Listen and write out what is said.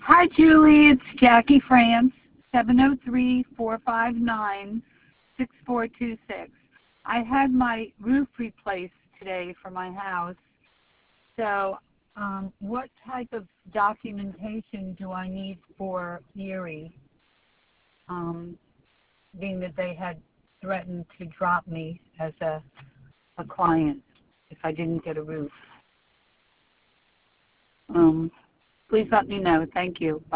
Hi, Julie. It's Jackie France, 703-459-6426. I had my roof replaced today for my house. So what type of documentation do I need for Erie, being that they had threatened to drop me as a client if I didn't get a roof? Please let me know. Thank you. Bye.